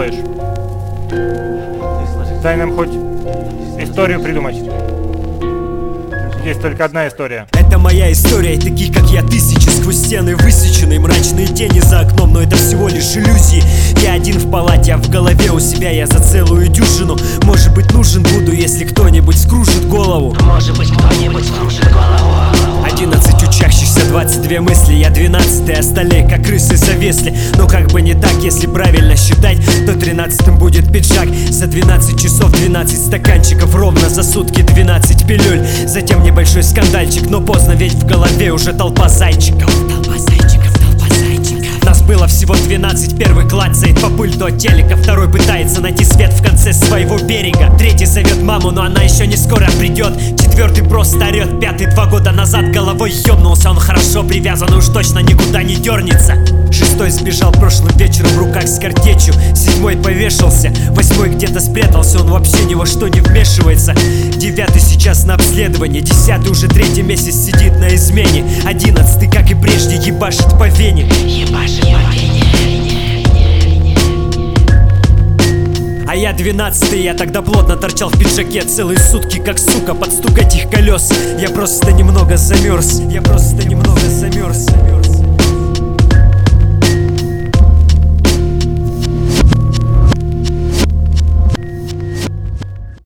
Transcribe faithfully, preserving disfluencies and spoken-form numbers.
делаешь? Дай нам хоть историю придумать. Есть только одна история. Это моя история, и таких как я тысячи. Сквозь стены высеченные мрачные тени за окном, но это всего лишь иллюзии. Я один в палате, а в голове у себя я за целую дюжину. Может быть, нужен буду, если кто-нибудь скружит голову. Может быть, кто-нибудь скружит голову. Одиннадцать учащихся, двадцать две мысли. Я двенадцатый, остальные как крысы завесли. Но как бы не так, если правильно считать, то тринадцатым будет пиджак. За двенадцать часов двенадцать стаканчиков, ровно за сутки двенадцать пилюль. Затем небольшой скандальчик, но поздно, ведь в голове уже толпа зайчиков. Толпа зайчиков, толпа зайчиков. Нас было всего двенадцать, первый клацает по пульту от телека, второй пытается найти свет в конце своего берега, третий зовет маму, но она еще не скоро придет, четвертый просто орет, пятый два года назад головой ёбнулся, он хорошо привязан и уж точно никуда не дернется. Шестой сбежал прошлым вечером в руках с картечью, седьмой повешался, восьмой где-то спрятался, он вообще ни во что не вмешивается. Девятый сейчас на обследовании, десятый уже третий месяц сидит на измене, одиннадцатый, как и прежде, ебашит по вене. Ебашит по вене. А я двенадцатый, я тогда плотно торчал в пиджаке целые сутки, как сука, под стук этих колес. Я просто немного замерз, я просто немного замерз.